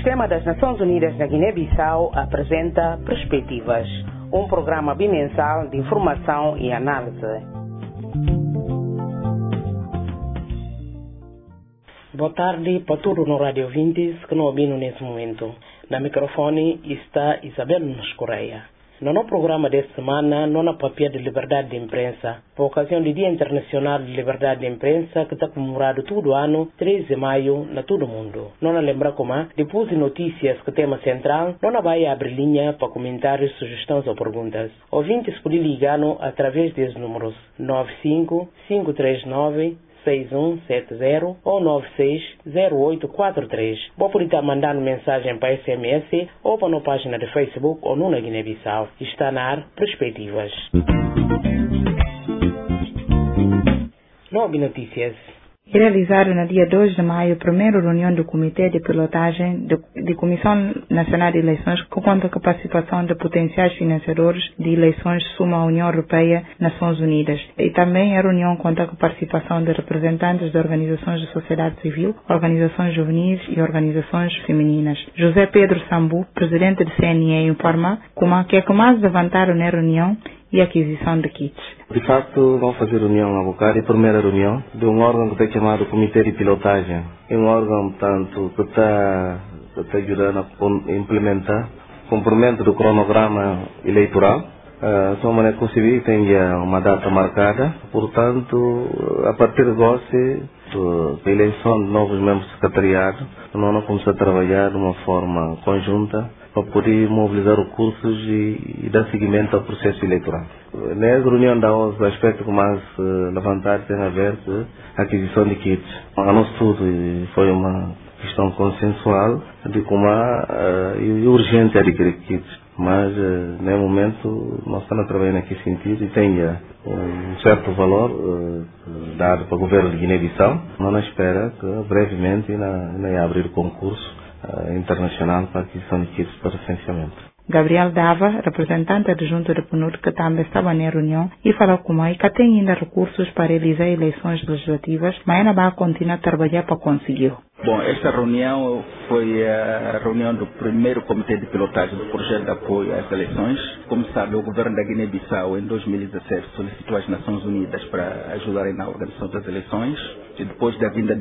Sistema das Nações Unidas na Guiné-Bissau apresenta Perspectivas, um programa bimensal de informação e análise. Boa tarde para todos no Rádio 20 que não ouvem nesse momento. Na microfone está Isabel Nunes Correia. No nosso programa desta semana, não há papel de liberdade de imprensa, por ocasião do Dia Internacional de Liberdade de Imprensa, que está comemorado todo ano, 13 de maio, na todo o mundo. Não lembra como, depois de notícias que tema central, não vai abrir linha para comentários, sugestões ou perguntas. Ouvintes podem ligar através dos números 95 539 6170 ou 960843. Vou poder estar mandando mensagem para SMS ou para a página de Facebook ou no na Guiné-Bissau. Está na ar Perspectivas. Nove notícias. Realizado no dia 2 de maio a primeira reunião do Comitê de Pilotagem da Comissão Nacional de Eleições, que conta com a participação de potenciais financiadores de eleições suma a União Europeia e Nações Unidas. E também a reunião conta com a participação de representantes de organizações de sociedade civil, organizações juvenis e organizações femininas. José Pedro Sambu, presidente do CNE, informa que é que mais levantaram na reunião e aquisição de kits. De facto, vamos fazer reunião a Bocari, primeira reunião de um órgão que está chamado Comitê de Pilotagem. É um órgão, portanto, que está ajudando a implementar o cumprimento do cronograma eleitoral. De uma maneira concebida, tem uma data marcada. Portanto, a partir de hoje, a eleição de novos membros do secretariado, nós começamos a trabalhar de uma forma conjunta para poder mobilizar recursos e dar seguimento ao processo eleitoral. Nessa reunião da ONU, o aspecto que mais levantado tem a ver com a aquisição de kits. A nosso estudo foi uma questão consensual de como é urgente adquirir kits. Mas, no momento, nós estamos trabalhando nesse sentido e tem um certo valor dado para o governo de Guiné-Bissau. Nós esperamos que brevemente irá abrir o concurso internacional para a aquisição de kits para licenciamento. Gabriel Dava, representante adjunto do PNUD, que também estava na reunião, e falou que tem ainda recursos para realizar eleições legislativas, mas ainda vai continuar a trabalhar para conseguir. Bom, esta reunião foi a reunião do primeiro comitê de pilotagem do projeto de apoio às eleições. Como sabe, o governo da Guiné-Bissau, em 2017, solicitou às Nações Unidas para ajudarem na organização das eleições. E depois da vinda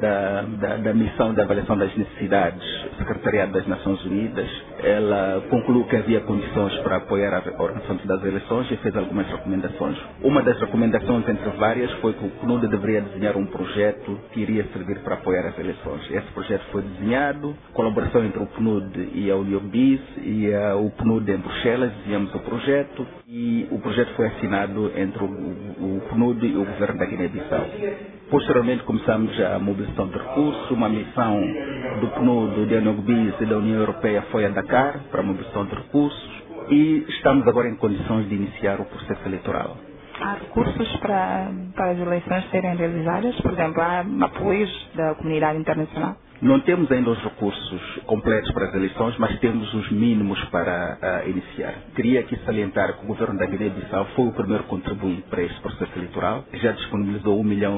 da missão de avaliação das necessidades, o Secretariado das Nações Unidas, ela concluiu que havia condições para apoiar a organização das eleições e fez algumas recomendações. Uma das recomendações, entre várias, foi que o PNUD deveria desenhar um projeto que iria servir para apoiar as eleições. Esse projeto foi desenhado, colaboração entre o PNUD e a União BIS e o PNUD em Bruxelas, desenhamos o projeto e o projeto foi assinado entre o PNUD e o governo da Guiné-Bissau. Posteriormente começamos a mobilização de recursos, uma missão do PNUD, da União BIS e da União Europeia foi a Dakar para a mobilização de recursos e estamos agora em condições de iniciar o processo eleitoral. Há recursos para as eleições serem realizadas? Por exemplo, há apoios da comunidade internacional? Não temos ainda os recursos completos para as eleições, mas temos os mínimos para iniciar. Queria aqui salientar que o governo da Guiné-Bissau foi o primeiro contribuinte para este processo eleitoral. Já disponibilizou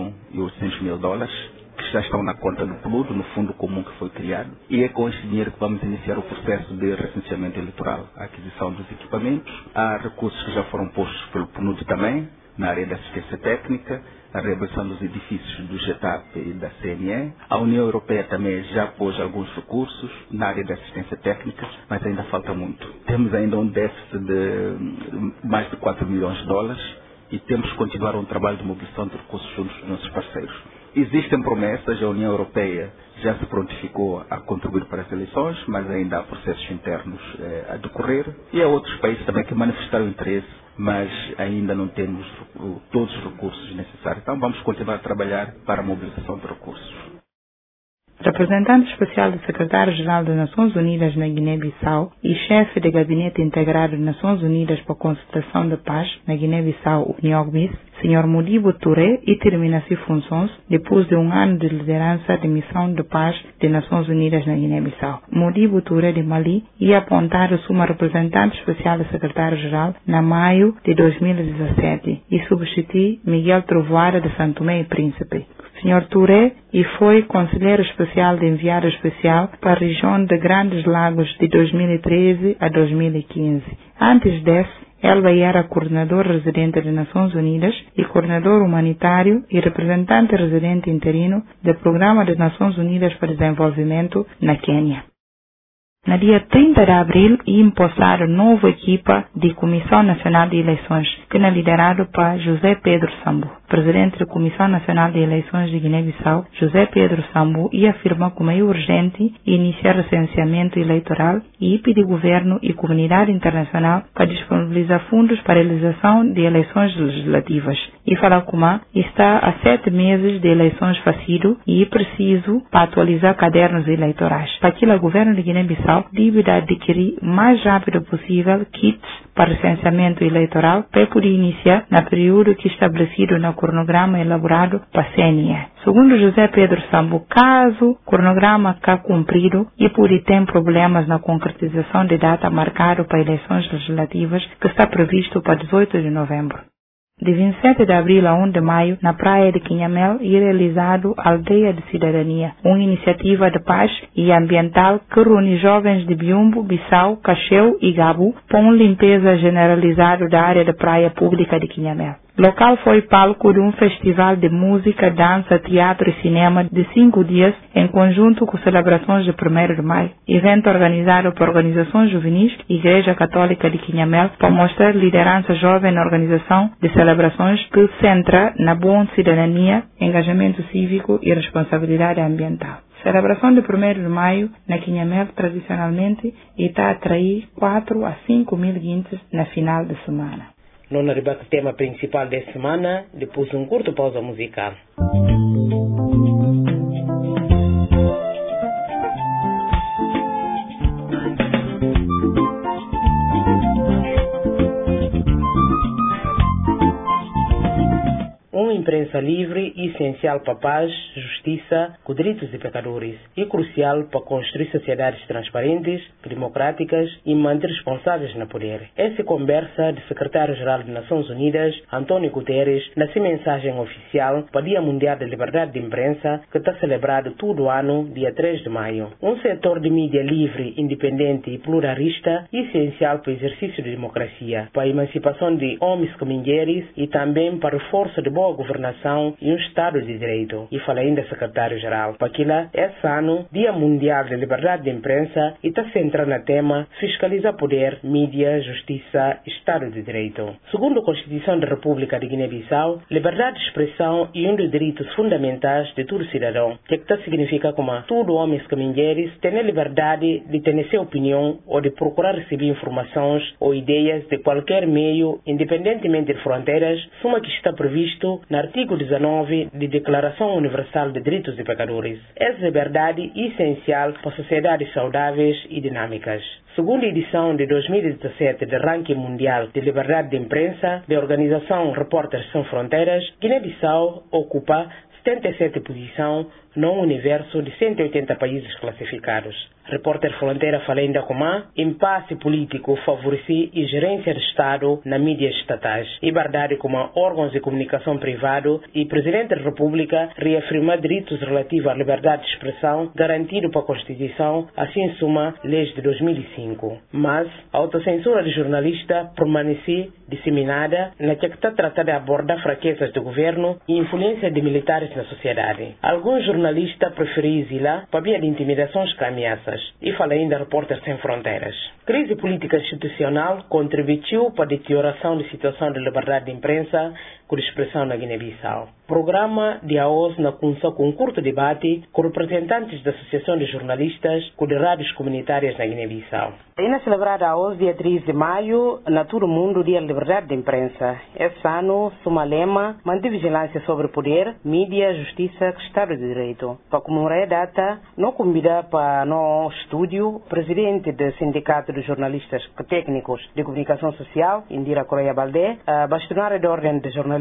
$1.800.000, que já estão na conta do PNUD, no fundo comum que foi criado. E é com esse dinheiro que vamos iniciar o processo de recenseamento eleitoral, a aquisição dos equipamentos. Há recursos que já foram postos pelo PNUD também, na área da assistência técnica, a reabilitação dos edifícios do GETAP e da CNE. A União Europeia também já pôs alguns recursos na área da assistência técnica, mas ainda falta muito. Temos ainda um déficit de mais de $4 milhões e temos que continuar um trabalho de mobilização de recursos juntos dos nossos parceiros. Existem promessas, a União Europeia já se prontificou a contribuir para as eleições, mas ainda há processos internos a decorrer. E há outros países também que manifestaram interesse, mas ainda não temos todos os recursos necessários. Então vamos continuar a trabalhar para a mobilização de recursos. Representante especial do secretário-geral das Nações Unidas na Guiné-Bissau e chefe de gabinete integrado das Nações Unidas para a Consultação da Paz na Guiné-Bissau, União BIS, Sr. Modibo Touré, e termina suas funções depois de um ano de liderança da Missão de Paz das Nações Unidas na Guiné-Bissau. Modibo Touré de Mali ia apontado como representante especial do secretário-geral na maio de 2017 e substitui Miguel Trovoada de Santo Tomé e Príncipe. Sr. Touré e foi conselheiro especial de enviado especial para a região de Grandes Lagos de 2013 a 2015. Antes desse, Elba era coordenador residente das Nações Unidas e coordenador humanitário e representante residente interino do Programa das Nações Unidas para Desenvolvimento na Quênia. No dia 30 de abril, ia empossar nova equipa de Comissão Nacional de Eleições, que é liderado por José Pedro Sambu. Presidente da Comissão Nacional de Eleições de Guiné-Bissau, José Pedro Sambu, ia afirmar como é urgente iniciar recenseamento eleitoral e pedir governo e comunidade internacional para disponibilizar fundos para a realização de eleições legislativas. E falar como está a 7 meses de eleições facido e é preciso para atualizar cadernos eleitorais. Para aquilo, o governo de Guiné-Bissau deve adquirir o mais rápido possível kits para recenseamento eleitoral para poder iniciar no período que estabelecido no cronograma elaborado para a CNE. Segundo José Pedro Sambu, caso o cronograma cá cumprido e por ter problemas na concretização de data marcada para eleições legislativas que está previsto para 18 de novembro. De 27 de abril a 1 de maio, na praia de Quinhamel, é realizado a Aldeia de Cidadania, uma iniciativa de paz e ambiental que reúne jovens de Biumbo, Bissau, Cacheu e Gabu para uma limpeza generalizada da área da praia pública de Quinhamel. O local foi palco de um festival de música, dança, teatro e cinema de 5 dias, em conjunto com celebrações de 1º de maio. Evento organizado por organizações juvenis e Igreja Católica de Quinhamel para mostrar liderança jovem na organização de celebrações que centra na boa cidadania, engajamento cívico e responsabilidade ambiental. Celebração de 1º de maio na Quinhamel tradicionalmente está a atrair 4 a 5 mil guintes na final de semana. Não arriba o tema principal da semana, depois de curto pausa musical. Uma imprensa livre e essencial para a paz, justiça, com direitos de pecadores e crucial para construir sociedades transparentes, democráticas e manter responsáveis no poder. Essa conversa do secretário-geral das Nações Unidas, António Guterres, na sua mensagem oficial para o Dia Mundial da Liberdade de Imprensa, que está celebrado todo ano, dia 3 de maio. Um setor de mídia livre, independente e pluralista, essencial para o exercício da democracia, para a emancipação de homens e mulheres e também para o reforço de boa governação e um Estado de Direito. E fala ainda secretário-geral, para que lá, esse ano, Dia Mundial da Liberdade de Imprensa, e está centrado no tema fiscalizar poder, mídia, justiça e Estado de Direito. Segundo a Constituição da República de Guiné-Bissau, liberdade de expressão é um dos direitos fundamentais de todo cidadão, que significa como todo homem e mulheres tem a liberdade de ter sua opinião ou de procurar receber informações ou ideias de qualquer meio, independentemente de fronteiras, suma que está previsto no artigo 19 da Declaração Universal de Direitos de Pecadores. Essa liberdade é essencial para sociedades saudáveis e dinâmicas. Segundo a edição de 2017 do Ranking Mundial de Liberdade de Imprensa da organização Repórteres Sem Fronteiras, Guiné-Bissau ocupa 77ª posição num universo de 180 países classificados. Repórter Fronteira fala ainda como impasse político favorece a gerência de Estado na mídias estatais, liberdade como órgãos de comunicação privado e Presidente da República reafirma direitos relativos à liberdade de expressão garantido pela Constituição, assim suma leis de 2005. Mas a autocensura de jornalista permanece disseminada na que está tratada de abordar fraquezas do governo e influência de militares na sociedade. Alguns jornalistas preferem exilar para via de intimidações e ameaças. E fala ainda Repórteres Sem Fronteiras. Crise política institucional contribuiu para a deterioração da situação de liberdade de imprensa com expressão na Guiné-Bissau. Programa de AOS na Cunça com um curto debate com representantes da Associação de Jornalistas com de rádios comunitárias na Guiné-Bissau. É celebrada a AOS dia 3 de maio, na todo o mundo, Dia da Liberdade de Imprensa. Esse ano, suma lema, manter vigilância sobre poder, mídia, justiça e Estado de Direito. Para comemorar a data, não convida para no estúdio presidente do Sindicato de Jornalistas Técnicos de Comunicação Social, Indira Correia Baldé, a bastonária da Ordem de Jornalistas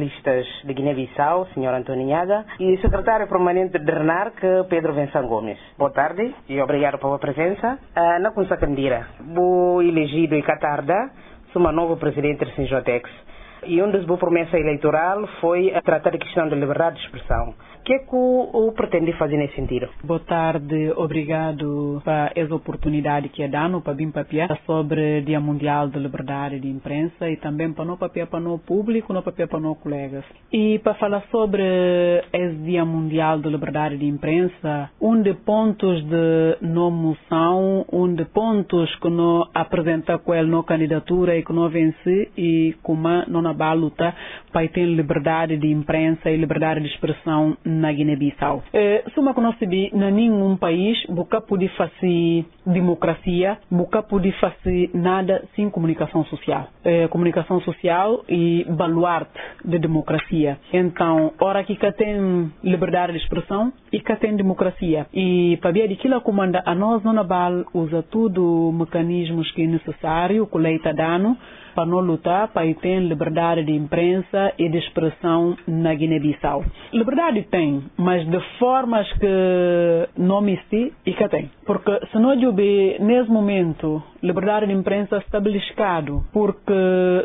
Jornalistas de Guiné-Bissau, Sr. António Nhaga, e Secretário Permanente de RENARC, Pedro Venção Gomes. Boa tarde e obrigado pela presença. Na Kunsa Candira, vou elegido em Catarda, sou uma nova presidente do Sinjotex. E uma das boas promessas eleitoral foi tratar a questão da liberdade de expressão. O que é que o pretende fazer nesse sentido? Boa tarde, obrigado por essa oportunidade que é dado para vir papiar sobre o Dia Mundial da Liberdade de Imprensa e também para não papiar para o público, não papiar para os colegas. E para falar sobre esse Dia Mundial da Liberdade de Imprensa, de pontos de não moção, de pontos que não apresenta com ele na candidatura e que não vence e como não vai lutar para ter liberdade de imprensa e liberdade de expressão na Guiné-Bissau. Suma que nós sabemos, em nenhum país, nunca pode fazer democracia, nunca pode fazer nada sem comunicação social. Comunicação social e baluarte da democracia. Então, ora que tem liberdade de expressão e que tem democracia. E para ver aquilo comanda a nós, não vale usar tudo os mecanismos que é necessário, que lei está dando, para não lutar, para ter liberdade de imprensa e de expressão na Guiné-Bissau. Liberdade tem, mas de formas que não existe e que tem. Porque se não houver, nesse momento, liberdade de imprensa estabelecida, porque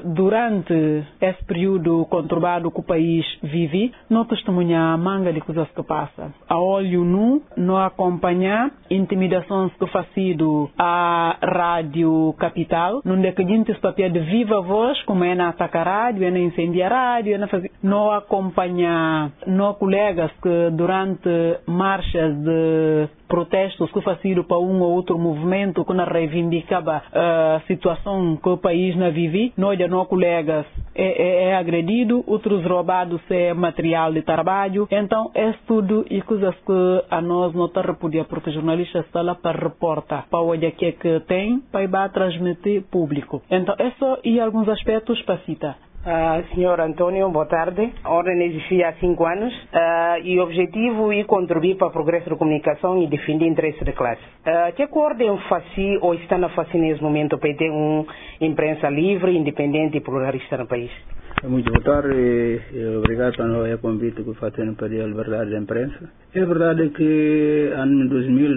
durante esse período conturbado que o país vive, não testemunhar a manga de coisas que passa. A olho nu, não acompanhar intimidações que faz sido a Rádio Capital, não é que a gente papel de viva voz, como é na atacar a rádio, é na incendiar a rádio, é na fazer... Não acompanhar não colegas que durante marchas de protestos que faziam para um ou outro movimento que não reivindicava a situação que o país não vive, nós colegas é agredido, outros roubados é material de trabalho. Então é tudo e coisas que a nós não está repudiar, porque jornalistas estão lá para reportar, para olhar o que é que tem, para ir transmitir público. Então é só e alguns aspectos para citar. Senhor Antônio, boa tarde. A ordem existe há 5 anos e o objetivo é contribuir para o progresso da comunicação e defender o interesse da classe. O que a ordem faz ou está a fazer nesse momento para ter uma imprensa livre, independente e pluralista no país? Muito boa tarde e obrigado pelo convite que fazem para a liberdade da imprensa. É verdade que ano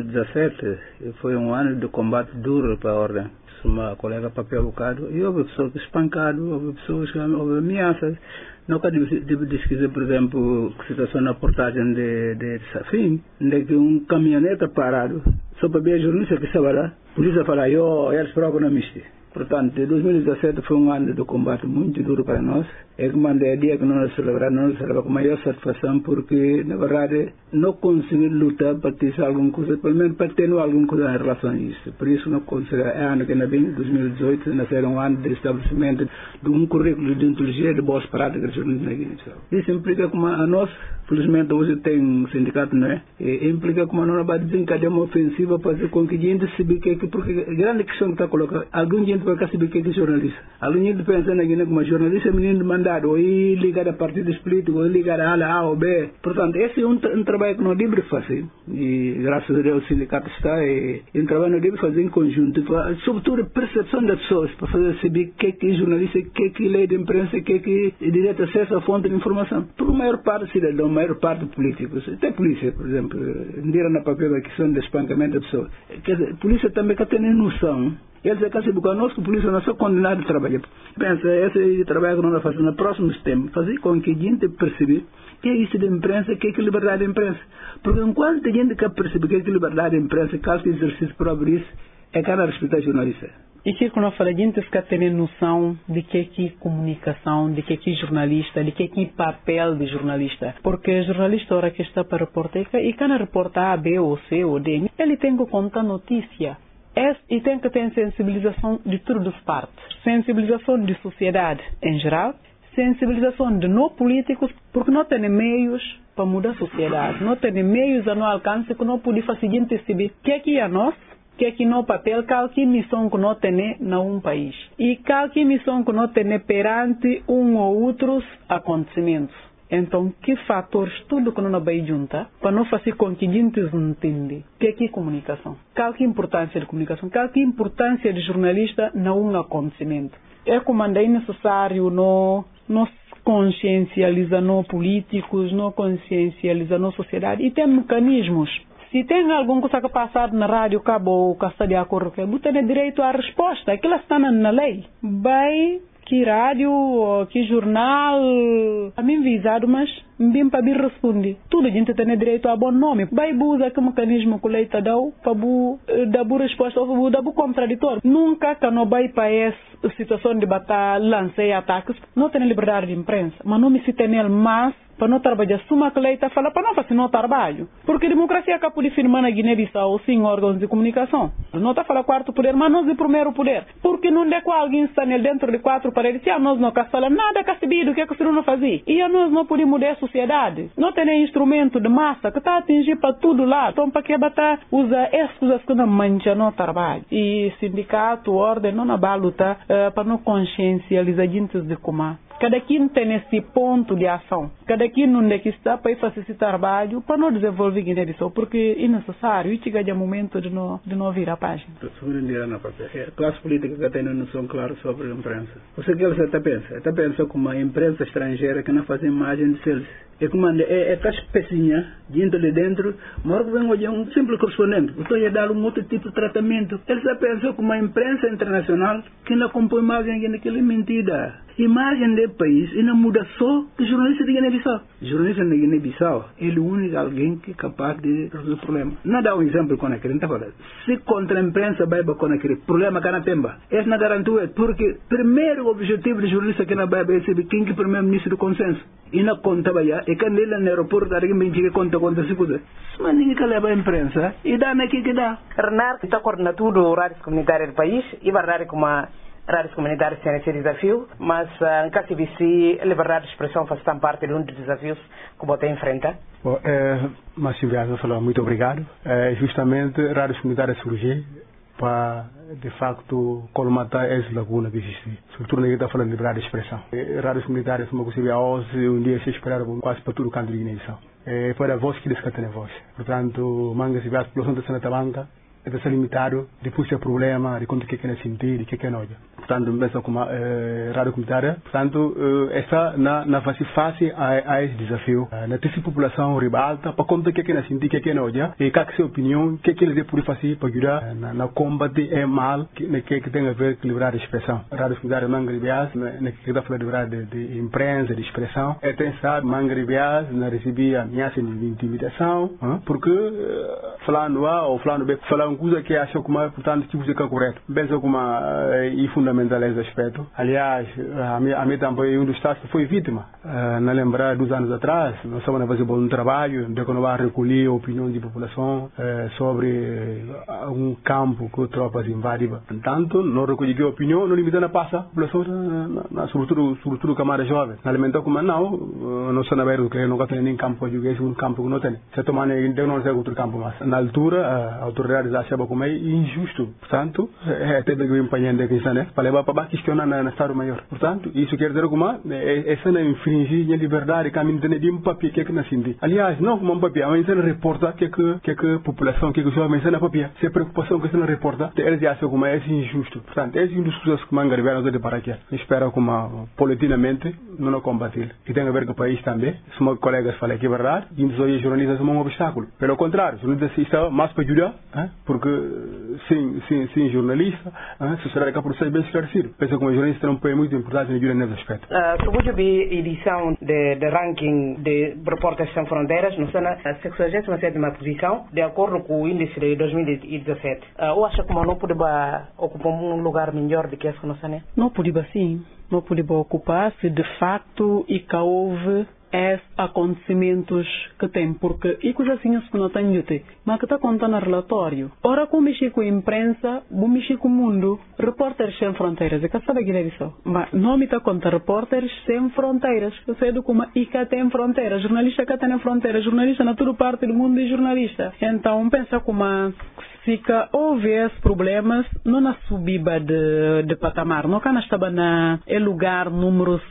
2017 foi um ano de combate duro para a ordem. Uma colega papel bocado e houve pessoas espancadas, houve pessoas que houve ameaças. Nunca devo dizer, por exemplo, que situação na portagem de Safim, de que um caminhonete parado, só para ver a jornalista que estava lá, a polícia fala, eles próprios não mexem. Portanto, 2017 foi um ano de combate muito duro para nós. É que mandei a dia que não celebramos com maior satisfação, porque, na verdade, não conseguimos lutar para ter alguma coisa, pelo menos para ter alguma coisa em relação a isso. Por isso, não conseguimos. É ano que ainda vem, 2018, nascer um ano de estabelecimento de um currículo de inteligência de boas práticas de jornalismo na Guiné-Bissau. Isso implica como a nós, felizmente, hoje tem um sindicato, não é? E implica como a nós vai desencadear uma ofensiva para fazer com que a gente saiba que, porque a grande questão que está colocada, algum gente vai saber que é jornalista. Algum gente pensa na Guiné como jornalista é menino de mandado, ou ir ligar a partidos políticos, ou ligar a ala A ou B. Portanto, esse é um trabalho que nós devemos fazer. E graças a Deus o sindicato está, e um trabalho que nós devemos fazer em conjunto, sobretudo a percepção das pessoas, para fazer saber o que é jornalista, o que é lei de imprensa, o que é direito acesso à fonte de informação. Por a maior parte do cidadão, a maior parte de políticos, até polícia, por exemplo, indiram na papel a questão do espancamento da pessoa. Quer dizer, a polícia também que tem noção. Eles é que se conosco, a polícia não é só condenada a trabalhar. Pensa, esse trabalho que nós vamos fazer no próximo tempo, fazer com que a gente perceba o que é isso de imprensa, o que é liberdade de imprensa. Porque enquanto a gente quer perceber o que é liberdade de imprensa, caso exercício próprio isso, é cara respeitar o jornalista. E que quando eu falo, a gente fica tendo noção de que é comunicação, de que é jornalista, de que é papel de jornalista. Porque jornalista, hora que está para reportar, e quando reportar A, B, ou C, ou D, ele tem que contar notícia. E tem que ter sensibilização de todas as partes. Sensibilização de sociedade em geral, sensibilização de não políticos, porque não tem meios para mudar a sociedade. Não tem meios a não alcance que não pode fazer a gente saber o que é nós, o que é no papel, qual que missão que não tem em país. E qual que missão que não tem perante um ou outros acontecimentos. Então, que fatores, tudo que não vai juntar, para não fazer com que a gente entenda o que é comunicação. Qual que é a importância de comunicação? Qual que é a importância de jornalista em um acontecimento? É como é necessário não consciencializa no políticos, não consciencializa na sociedade e tem mecanismos. Se tem algum coisa que passar na rádio, acabou, que está de acordo com você tem direito à resposta. Aquilo está na lei. Vai que rádio, que jornal, a mim visado, mas bem para me responder. Tudo a gente tem direito a bom nome. Vai usar que mecanismo que o lei está dando para dar boa resposta ou dar boa contraditório. Nunca que não vai para essa situação de batalha, lançar ataques, não tem liberdade de imprensa. Mas não me se tem ele mais para não trabalhar. Suma que a lei está falando para não fazer no trabalho. Porque a democracia acaba de firmar na Guiné-Bissau sem órgãos de comunicação. Não está falando quarto poder, mas nós de primeiro poder. Porque não é que alguém está dentro de quatro paredes. Se nós não falamos nada cacibido, o que é que você não fazia? E nós não podemos mudar a sociedade. Não tem instrumento de massa que está a atingir para tudo lá. Então, para que bater, usa essas coisas que não mancham no trabalho. E sindicato, ordem, não vai lutar para não consciencializar gente de como. Cada quem tem esse ponto de ação. Cada quem não é que está para fazer esse trabalho para não desenvolver Guiné-Bissau, porque é necessário e chega de momento de não virar a página. A classe política que tem uma noção clara sobre a imprensa. Você que você pensa? Você pensa como uma imprensa estrangeira que não faz imagem de seres. É como é aquela pecinha dentro de dentro, mas vem hoje um simples correspondente. Estou a dar um outro tipo de tratamento. Ele se pensa como uma imprensa internacional que não compõe imagem naquela mentira. Imagem do país e não muda só que jornalista de Guiné-Bissau. Jornalista de Guiné-Bissau é o único alguém que é capaz de resolver o problema. Não dá um exemplo com aquele, não está falando. Se contra a imprensa vai com aquele problema que não tem, esse não garantiu, porque primeiro objetivo do jornalista que não vai receber quem que é o primeiro-ministro do consenso. E não conta vai e quando ele no aeroporto alguém que conta se puder. Mas ninguém que leva a imprensa e dá naquilo que dá. Renato está coordenador do rádios comunitários do país e vai dar como rádios comunitários têm esse desafio, mas em caso de si, a liberdade de expressão faz parte de um dos desafios que você enfrenta. Bom, Márcio Viaza falou muito obrigado. Justamente rádios comunitárias surgem para, de facto, colmatar essa laguna que existe. Sobretudo ninguém está falando de liberdade de expressão. Rádios comunitárias, como você vê hoje, um dia se esperaram quase para todo o canto de Guiné-Bissau. Para a voz que eles têm voz. Portanto, mangas e vias, a população da Santa Banca, é limitado, depois tem problema, de quanto que é sentir, de que é noja. Portanto, mesmo como rádio comunitária, portanto, essa na fase fácil a esse desafio. Na terceira população ribalta, para conta que é sentir, que é noja, e qual é a sua opinião, que eles podem fazer para ajudar na combate é mal, que tem a ver com liberdade de expressão. Rádio comunitária Mangaribias, que está falando de liberdade de imprensa, de expressão, é pensar Mangaribias, na receber ameaça de intimidação, porque falando A ou falando B, falando coisa que acha como, portanto, tipo de correto. Pensa como é fundamental esse aspecto. Aliás, a mim também um dos estados que foi vítima. Não lembrar 2 anos atrás, nós estamos a fazer um trabalho de quando vai recolher a opinião da população sobre um campo que tropas invadem. Portanto, não recolher a opinião, não limitando a passa a população, sobretudo camada jovem. Não alimentar como não só na beira do que não tem nem campo português, um campo que não tem. Se tomar não sei outro campo, mas na altura, a autoridade achava como é injusto. Portanto, teve que empenhar de questão, né? Para levar para questionar na Estado Maior. Portanto, isso quer dizer como essa não infringir a liberdade que a mim tem de um papel que é que não senti. Aliás, não como um papel, mas você não reporta que a população, que os jovens não papel. Se a preocupação que você não reporta, eles acham como é injusto. Portanto, é uma das coisas que Mangaribias não para aqui. Espero como politicamente não combater. E tem a ver com o país também. Se meus colegas falam que é verdade, e nos jornalistas são um obstáculo. Pelo contrário, os jornalistas estão mais para ajudar, porque sem jornalista, a sociedade acaba por ser bem esclarecido. Penso que o jornalista não põe muito importante nesse aspecto. Sobre a edição de ranking de Repórteres Sem Fronteiras, nós estamos na 67ª posição, de acordo com o índice de 2017. Eu acho que não pode ocupar um lugar melhor do que esse que nós estamos? Não pode sim. Não pode ocupar se de facto e que houve esses acontecimentos que tem, porque e coisas assim que não tem de ter, mas que está contando no relatório. Ora, como mexer com a imprensa, vou mexer com o mundo. Repórteres Sem Fronteiras, é que sabe Guiné-Bissau. Mas não me está contando Repórteres Sem Fronteiras, que sei do como e que tem fronteiras, jornalista que tem fronteiras, jornalista na toda parte do mundo é jornalista. Então, pensa como se houve problemas, não na subida de patamar, não que nós estava na lugar número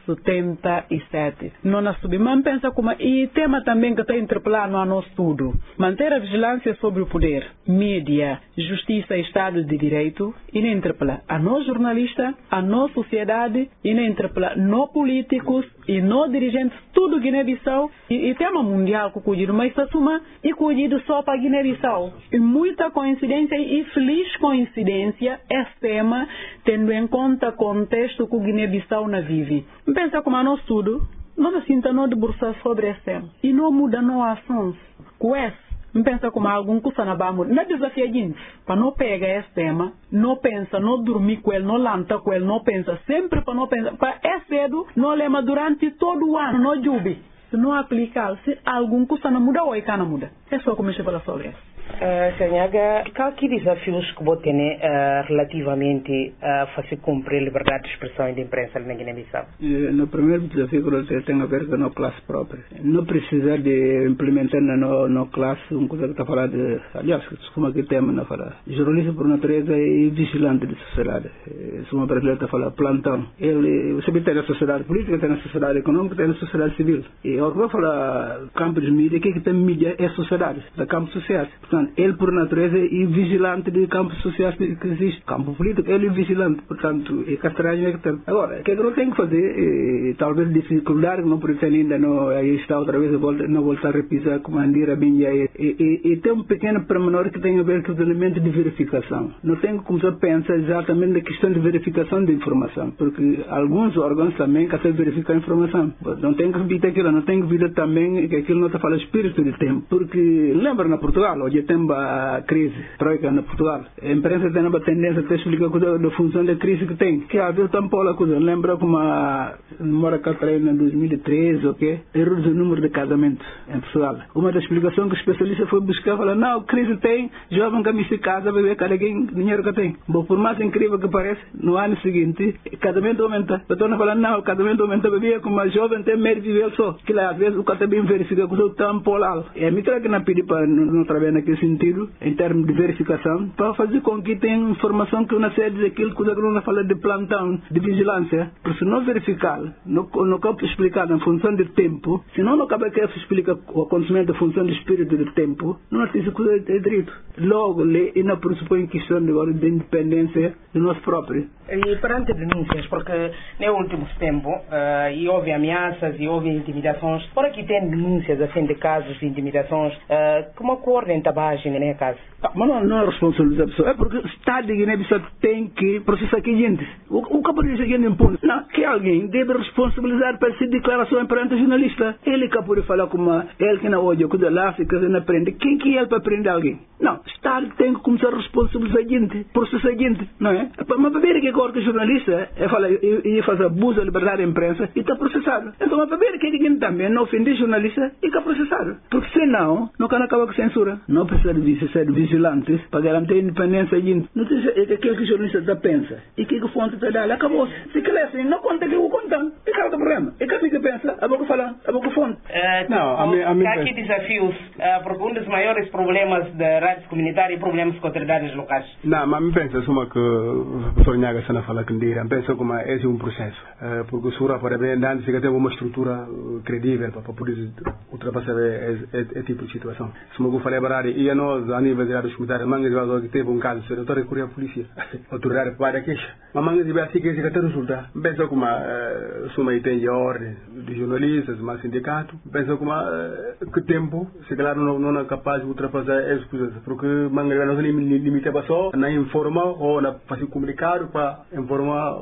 77, não na subida, mas pensa como, e tema também que está interpelando a nosso estudo, manter a vigilância sobre o poder, mídia, justiça e Estado de Direito, e nem interpela a nós jornalistas, a nossa sociedade, e nem interpela nós políticos e nós dirigentes, tudo Guiné-Bissau, e tema mundial que cuido, mas se assuma e cuido só para Guiné-Bissau. E muita coincidência e feliz coincidência esse tema, tendo em conta o contexto que o Guiné-Bissau não vive. Pensa como a nós tudo, não se sinta não debruçar sobre esse tema. E não muda não ações. Com esse, pensa como algum custa na bamur. Não desafia gente, para não pegar esse tema, não pensa, não dormir com ele, não lanta com ele, não pensa, sempre para não pensar. Para é cedo, não lema durante todo o ano, não jubi. Se não aplicar, se algum custa não muda ou é que não muda. É só começar pela sobre isso. Senhaga, qual que desafios que você tem relativamente a fazer cumprir a liberdade de expressão e de imprensa na Guiné-Bissau? No primeiro desafio que você tem a ver com a classe própria. Não precisa de implementar na classe uma coisa que está falando de, aliás, como aqui tema na falar, jornalista por natureza e vigilante de sociedade. Se uma brasileira está falando plantão, você tem a sociedade política, tem a sociedade econômica, tem a sociedade civil. E agora vai falar campo de mídia, o que tem mídia é sociedade, da campo social. Portanto, ele por natureza é vigilante de campos sociais que existe. Campo político, ele é vigilante. Portanto, é estranho é que tem. Agora, o que ele tem que fazer, talvez dificuldade, não por isso ainda não, aí está outra vez, não voltar a repisar como a Andira bem e tem um pequeno pormenor que tem a ver com os elementos de verificação. Não tem que começar a pensar exatamente na questão de verificação de informação, porque alguns órgãos também querem verificar a informação. Não tem que repetir aquilo, não tem que vir também que aquilo não está falando espírito de tempo, porque lembra na Portugal, hoje tem a crise troika na Portugal. A imprensa tem uma tendência a explicar a função da crise que tem. Que havia tampouco a coisa. Lembra como a memória que eu em 2013, ok? Erros do número de casamentos em Portugal. Uma das explicações que o especialista foi buscar, falou, não, crise tem, jovem que se casa, vai ver cada quem dinheiro que tem. Bom, por mais incrível que pareça, no ano seguinte, o casamento aumenta. Eu estou falando, não, o casamento aumenta, bebê, como a jovem tem medo de viver só. Que lá, às vezes, o cara também verifica que o tampouco lá. É, me traga que não pedi para não trabalhar naquele sentido, em termos de verificação, para fazer com que tenha informação que não seja daquilo que o não fala de plantão, de vigilância. Porque se não verificar, não cabe explicar na função de tempo, se não cabe que explica o acontecimento da função de espírito de tempo, não tem coisa de direito. Logo, e não pressupõe questão de independência do nosso próprio. E perante denúncias, porque no último tempo, e houve ameaças e houve intimidações, por aqui tem denúncias assim de casos de intimidações, como ocorre em Tabagem, né, caso? Mas não é responsabilizar a pessoa, é porque o Estado de Guiné-Bissau tem que processar aqui gente. O que pode dizer impune? Não, que alguém deve responsabilizar para essa declaração perante o jornalista. Ele que pode falar como ele que não odia, que lá se não aprende. Quem que é ele para prender alguém? Não, o Estado tem que começar a responsabilizar a gente, processar a gente, não é? Mas para ver que agora que o jornalista faz abuso da liberdade da imprensa e está processado. Então, mas para ver que a gente também não ofende jornalista e está processado. Porque senão, não can acabar com censura. Não precisa de ser vigilantes para garantir a independência da gente. Não sei se é aquilo que o jornalista pensa. E que a fonte está dando, acabou-se. Se quer assim, não conta que eu contando. E cara do problema. E que pensa, a boca fala, a boca fonte. Há aqui desafios, porque um dos maiores problemas da rádio comunitária é problemas com autoridades locais. Não, mas me pensa uma que o professor Nhaga Sana fala que me pensa como esse é um processo. Porque o Sura para bem andando, se tem uma estrutura credível para poder ultrapassar esse tipo de situação. Se eu falei para e a nós, a nível de rádios comunitárias, mangas de que teve um caso, se eu estou a recorrer à polícia, a autoridade para a queixa. Mas mangas de assim que se tem resultado. Pensa como suma e tem a ordem de jornalistas, mas sindicato. Pensa como que tempo, se calhar não é capaz de ultrapassar essas coisas. Porque mangas de não limitava só na informar ou na fazer comunicado para informar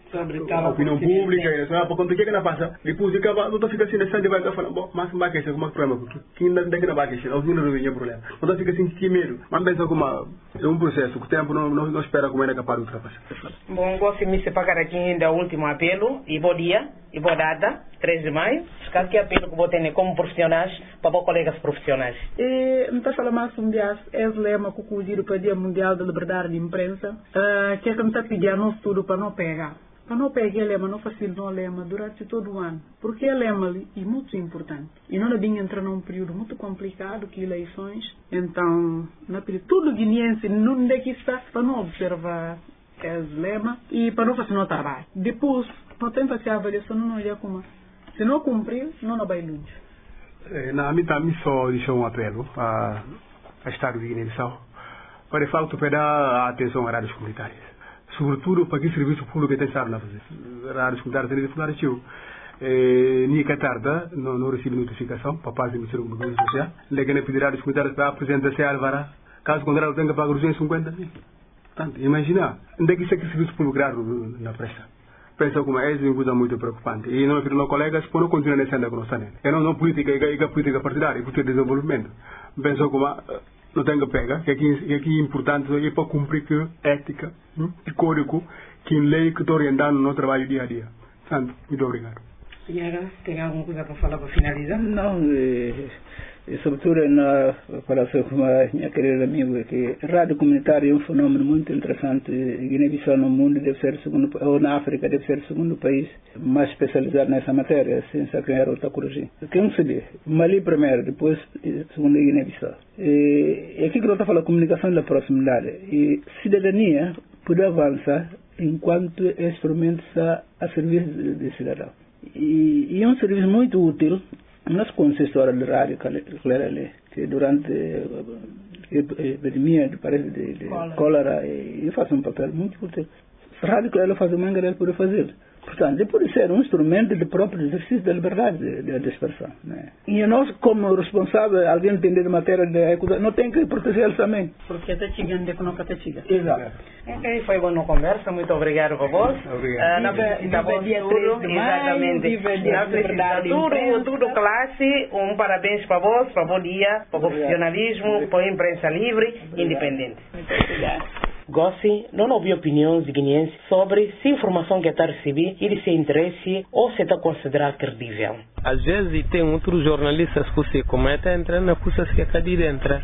a opinião pública e para contar o que não passa. Depois de acabar, não fica assim, nessa vai falar, bom, mas não vai queixar, como é problema? Quem não vai queixar, não resolve o problema. Não fica assim, que medo. Mas pensa como é um processo, que o tempo não espera como é capaz de ultrapassar. Bom, gosto de me separar aqui ainda o último apelo, e bom dia, e boa data, 3 de maio. Qual que é o apelo que vou ter como profissionais para os colegas profissionais? Não está falando mais um dia, é o lema que o Dia Mundial da Liberdade de Imprensa, que é que me está pedindo nosso estudo para não pegar. para não pegar lema, não fácil não lema durante todo o ano. Porque a lema é muito importante. E não devia entrar num período muito complicado, que eleições. Então, na período, tudo guineense, não é que está, para não observar as lema e para não fazer no trabalho. Depois, não tem que fazer a avaliação, não olhar como. Se não cumprir, não vai longe. Na minha também só deixou apelo a Estado de Guiné-Bissau para de facto para dar atenção a rádios comunitárias. Sobretudo para que serviço público tem estado a fazer. Rádios comunitárias têm de falar isso. Nem que tarde não recebe notificação para fazer emissão do governo social. Legal pedir rádios comunitárias para apresentar-se a Alvará. Caso contrário, tenha que pagar 250 mil. Portanto, imagina, onde é que isso é que serviço público na pressa? Penso como é uma coisa muito preocupante. E não meus colegas, por não continuar nessa anda com nós também. É não política, é política partidária, é política de desenvolvimento. Penso como não tem que pegar, que é importante é para cumprir que ética, que código, que lei que está orientando no trabalho dia a dia. Portanto, muito obrigado. Senhora, tem alguma coisa para falar para finalizar? Não, sobretudo na comparação com a minha querida amiga, que a rádio comunitária é um fenômeno muito interessante. Guiné-Bissau no mundo deve ser ou na África deve ser o segundo país mais especializado nessa matéria, sem sacanhar outra coragem. Quem sabe? Mali primeiro, depois segundo Guiné-Bissau. E aqui que eu estou falando comunicação da proximidade. E cidadania pode avançar enquanto é instrumento a serviço do cidadão. E é um serviço muito útil. Nós conhecemos a história da rádio, que durante a epidemia de cólera, e faz um papel muito útil. A rádio que ela faz uma grande pode fazer. Portanto, pode ser um instrumento de próprio exercício da liberdade de expressão. Né? E nós, como responsável, alguém entender de matéria de acusação, não tem que proteger eles também. Porque está chegando de que nunca está chegando. Exato. Ok, foi boa conversa, muito obrigado a vós. Obrigado. Dia 3 de maio, exatamente. Tudo classe, parabéns para vós, para o bom dia, para o profissionalismo, para a imprensa livre e independente. Muito obrigado. Gossi não ouvi opiniões de guineenses sobre se a informação que está a receber é de seu interesse ou se está considerado credível. Às vezes tem outros jornalistas que se cometem a entrar na coisas que está de dentro.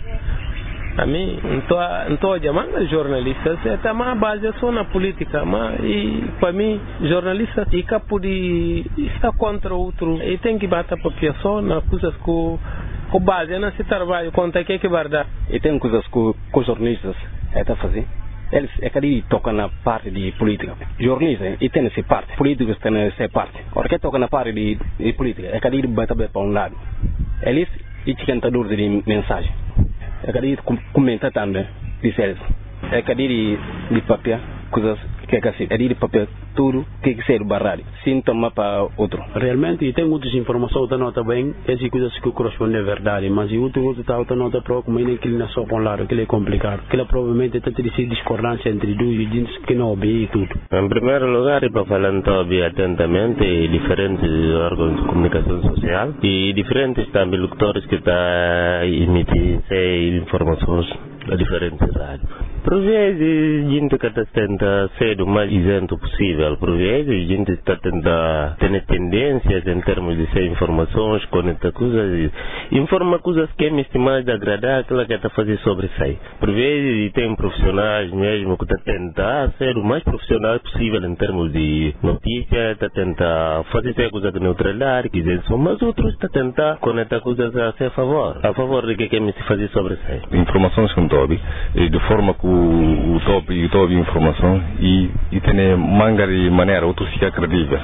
A mim, não estou chamando jornalistas, está mais base só na política, mas para mim, jornalistas fica por estar contra outro e tem que bater para a pessoa nas coisas que base nesse trabalho, conta que é que vai dar. E tem coisas que os jornalistas estão fazendo. Eles é que tocam na parte de política. Jornalistas e tem essa parte, políticos têm essa parte. Agora que toca na parte de política, é que bater para um lado. Eles e tentadores de mensagem. É que comentar também, diz eles. É que de papel, coisas que é assim, é de papel, tudo que ser barrado, sem tomar para outro. Realmente, tem muitas informações que nota bem, essas coisas que correspondem à verdade, mas o outro está nota para como ainda que ele não só com lado, que é complicado, que provavelmente tem de ser discordância entre dois gente que não obedece tudo. Em primeiro lugar, para falar atentamente diferentes órgãos de comunicação social e diferentes também locutores que estão emitindo informações a diferentes rádios. Por vezes, a gente tenta ser o mais isento possível. Por vezes, a gente está tentando ter tendências em termos de ser informações, conectar coisas, informa coisas que é mais agradar aquela que está fazendo sobre isso. Por vezes, tem profissionais mesmo que estão tentando ser o mais profissional possível em termos de notícias, está tentando fazer coisa de neutralidade, mas outros estão tentando conectar coisas a seu favor de que é se fazer sobre isso. Informações com Toby, de forma que o Toby informação e tem manga de maneira, outros fica credível,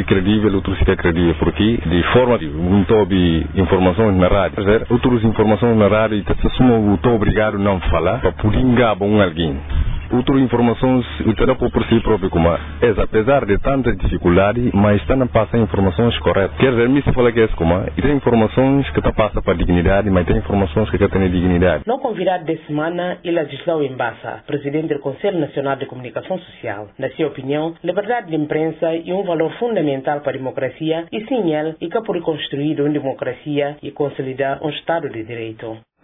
outros fica credível, porque de forma que um Toby informações na rádio, outras informações na rádio, se assumam o Toby obrigado a não falar, para poder engabar alguém. Outras informações, terá por si próprio como apesar de tanta dificuldade, mas está a passar informações corretas. Quer dizer, se fala que é como e tem informações que está passa para dignidade, mas tem informações que tem dignidade. No convidado de semana é Ladislau Embassa, presidente do Conselho Nacional de Comunicação Social. Na sua opinião, liberdade de imprensa é um valor fundamental para a democracia e sem ele é que pode construir uma democracia e consolidar um Estado de Direito.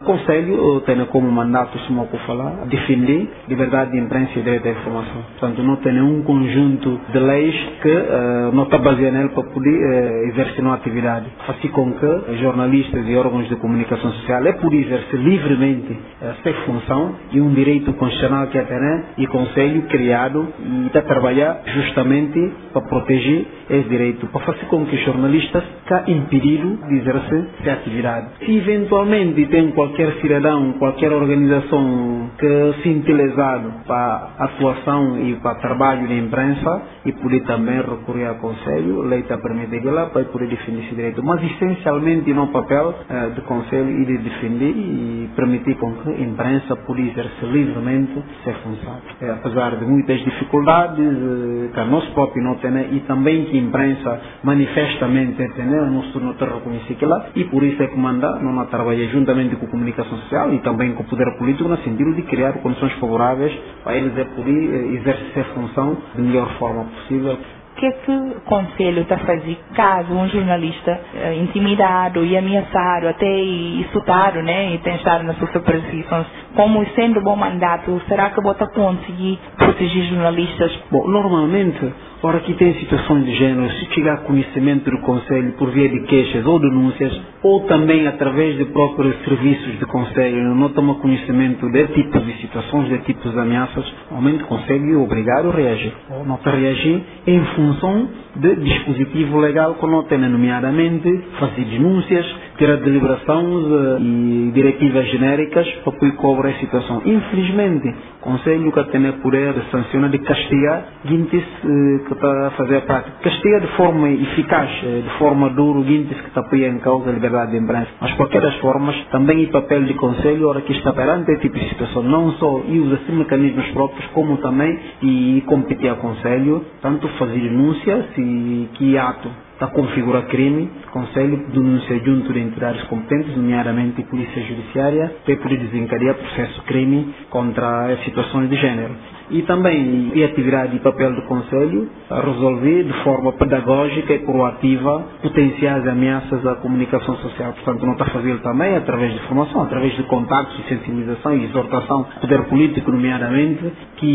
O Conselho tem como mandato, se eu falar, defender liberdade de imprensa e direito à informação. Portanto, não tem nenhum conjunto de leis que não está baseado nele para poder exercer uma atividade. Assim com que jornalistas e órgãos de comunicação social poder exercer livremente essa função e um direito constitucional que tem e Conselho criado e está a trabalhar justamente para proteger esse direito, para fazer com que os jornalistas estejam impedidos de exercer essa atividade. Se eventualmente tem qualquer cidadão, qualquer organização que se interessado para a atuação e para o trabalho da imprensa e poder também recorrer ao Conselho, a lei está permitindo lá para poder defender esse direito. Mas essencialmente no papel do Conselho e de defender e permitir com que a imprensa possa exercer livremente essa função. Apesar de muitas dificuldades que a nós próprios não temos e também que a imprensa manifestamente não te reconhece que lá e por isso é que não trabalha juntamente com a comunicação social e também com o poder político no sentido de criar condições favoráveis para eles poder exercer essa função da melhor forma possível. O que é que o Conselho está a fazer caso um jornalista intimidado e ameaçado, até insultado, e tem estado nas suas perseguições, como sendo bom mandato, será que você conseguir proteger jornalistas? Bom, normalmente, ora que tem situações de género, se chegar conhecimento do Conselho por via de queixas ou denúncias, ou também através de próprios serviços do Conselho, não toma conhecimento de tipos de situações, de tipos de ameaças, normalmente o Conselho é obrigado a reagir. Ou não está a reagir em função de dispositivo legal que não tem, nomeadamente fazer denúncias, tirar deliberações e diretivas genéricas para poder cobrar a situação. Infelizmente, o Conselho que tem o poder de sancionar, de castigar, guintes que está a fazer a prática. Castiga de forma eficaz, de forma dura, guintes que está a pôr em causa a liberdade de imprensa. Mas, de qualquer das formas, também o papel de Conselho, ora que está perante esse tipo de situação, não só e usa esses mecanismos próprios, como também e competir ao Conselho, tanto fazer denúncia, se que ato está a configurar crime, o Conselho denuncia junto de entidades competentes, nomeadamente a Polícia Judiciária, para poder desencadear processo crime contra as situações de género. E também a atividade e papel do Conselho a resolver de forma pedagógica e proativa potenciais ameaças à comunicação social. Portanto, não está a fazer também através de formação, através de contactos e sensibilização e exortação do poder político, nomeadamente,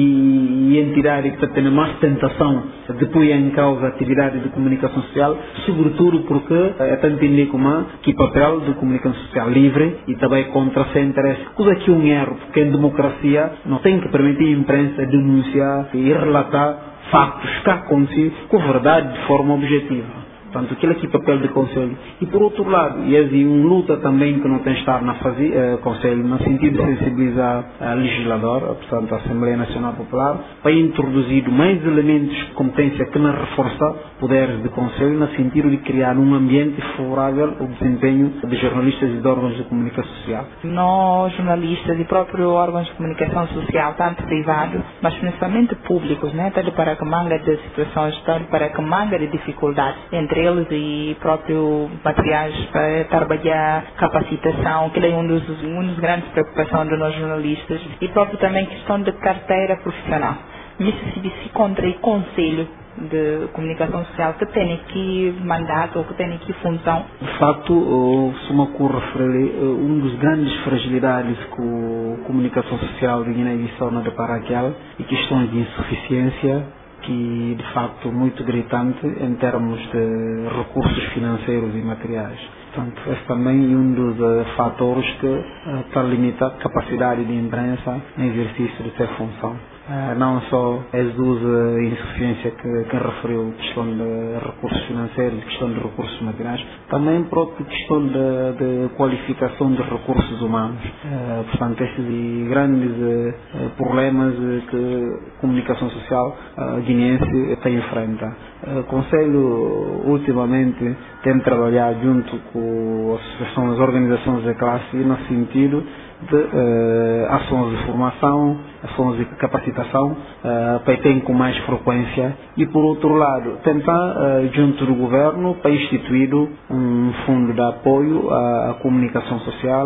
que a entidade que está tendo mais tentação de pôr em causa a atividade de comunicação social, sobretudo porque está a entender como que o papel de comunicação social livre e também contra seu interesse. Coisa que um erro, porque em democracia não tem que permitir a imprensa denunciar e relatar factos que acontecem com verdade de forma objetiva. Portanto, aquele aqui é o papel do Conselho. E por outro lado, e assim, luta também que não tem estado na fazer, Conselho, no sentido de sensibilizar a legisladora, portanto, a Assembleia Nacional Popular, para introduzir mais elementos de competência que não reforçam poderes do Conselho, no sentido de criar um ambiente favorável ao desempenho de jornalistas e de órgãos de comunicação social. Nós, jornalistas e próprios órgãos de comunicação social, tanto privados, mas principalmente públicos, está para que manga de situações, está para que manga de dificuldades entre eles e próprio materiais para trabalhar, capacitação, que é uma das grandes preocupações dos nossos jornalistas, e próprio também questão de carteira profissional. Isso se contra o Conselho de Comunicação Social que tem aqui mandato ou que tem aqui função. De facto, se me ocorre referir, dos grandes fragilidades que a comunicação social de Guiné-Bissau não depara aquela e questões de insuficiência que de facto muito gritante em termos de recursos financeiros e materiais. Portanto, esse também é um dos fatores que está a limitar a capacidade de imprensa no exercício de sua função. Não só as duas insuficiências que referiu, questão de recursos financeiros e questão de recursos materiais, também própria questão de qualificação de recursos humanos. Portanto, esses grandes problemas que a comunicação social guineense tem enfrenta. O Conselho ultimamente tem trabalhado junto com as organizações da classe no sentido de ações de formação, ações de capacitação para ter com mais frequência e por outro lado tentar junto do governo para instituir um fundo de apoio à comunicação social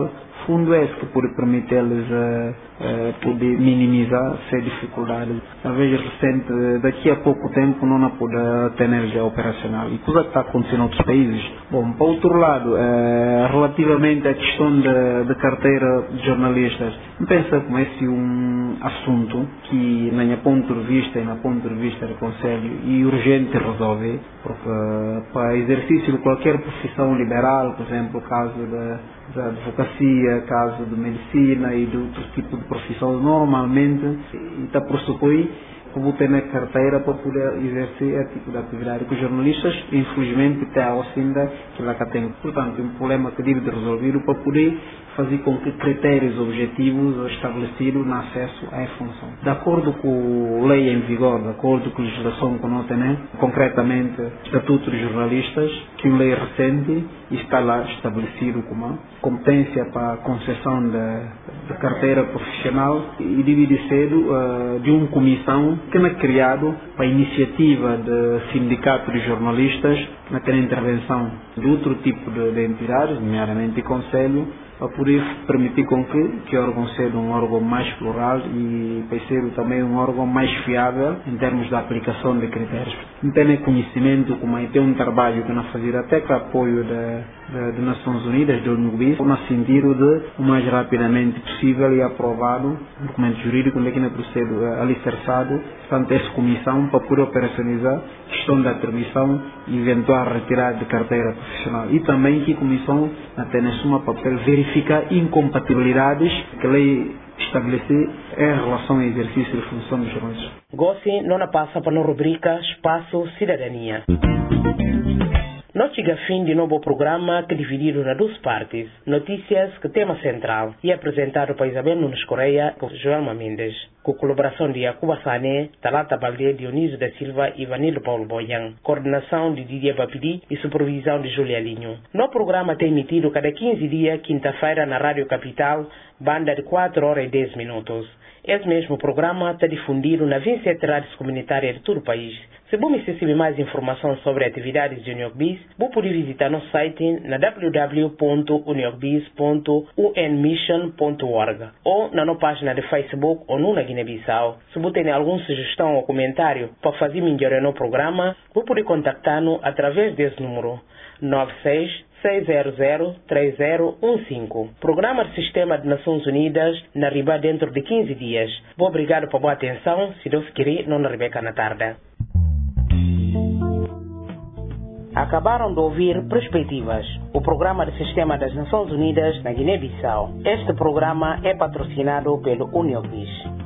fundo é esse que pode permitir eles poder minimizar essas dificuldades. Talvez recente, daqui a pouco tempo não poder ter energia operacional. E coisa que está acontecendo em outros países. Bom, para outro lado, relativamente à questão da carteira de jornalistas, eu penso como esse um assunto que, na minha ponto de vista e na ponto de vista do Conselho, é urgente resolver, porque para exercício de qualquer profissão liberal, por exemplo, o caso da advocacia, caso de medicina e de outro tipo de profissão, normalmente está pressupõe que vou ter na carteira para poder exercer esse tipo de atividade. Que os jornalistas, infelizmente, têm a OCINDA que lá cá tem. Portanto, é um problema que deve de resolver para poder fazer com que critérios objetivos estabelecidos no acesso à função. De acordo com a lei em vigor, de acordo com a legislação que nós temos, concretamente o Estatuto dos Jornalistas, que é uma lei recente e está lá estabelecido como competência para a concessão da carteira profissional e deve ser de uma comissão que é criado para a iniciativa de sindicato de jornalistas, que tem intervenção de outro tipo de entidades, nomeadamente de conselho, para poder permitir com que o órgão seja um órgão mais plural e para ser também um órgão mais fiável em termos da aplicação de critérios. Não tem conhecimento, como tem um trabalho que nós fazemos até com apoio das Nações Unidas, do UNOBIS, no sentido de o mais rapidamente possível e aprovado um documento jurídico onde é que não procede alicerçado, portanto, essa comissão para poder operacionalizar a questão da atribuição e eventual retirada de carteira profissional. E também que a comissão tem na suma papel verificar incompatibilidades que a lei estabelecer em relação ao exercício de função dos jornalistas. Gossi não passa para a rubrica Espaço Cidadania. Nós chega a fim de novo programa que dividido nas duas partes. Notícias que tema central e apresentado para Isabel Nunes Correia por João Mendes. Com colaboração de Yacuba Sané, Talata Balde, Dionísio da Silva e Vanilo Paulo Boian. Coordenação de Didier Bapidi e supervisão de Julia Linho. No programa tem emitido cada 15 dias, quinta-feira, na Rádio Capital, banda de 4 horas e 10 minutos. Esse mesmo programa está difundido na 27 rádios comunitárias de todo o país. Se você necessitar mais informação sobre atividades de UNIOCBIS, você pode visitar nosso site na www.uniocbis.unmission.org ou na nossa página de Facebook ou na Guiné-Bissau. Se você tem alguma sugestão ou comentário para fazer melhorar no programa, você pode contactar-nos através desse número 96-600-3015. Programa do Sistema de Nações Unidas na Riba dentro de 15 dias. Obrigado por boa atenção. Se Deus quiser, não na Rebeca na tarde. Acabaram de ouvir Perspectivas, o programa do Sistema das Nações Unidas na Guiné-Bissau. Este programa é patrocinado pelo UNIOCBIS.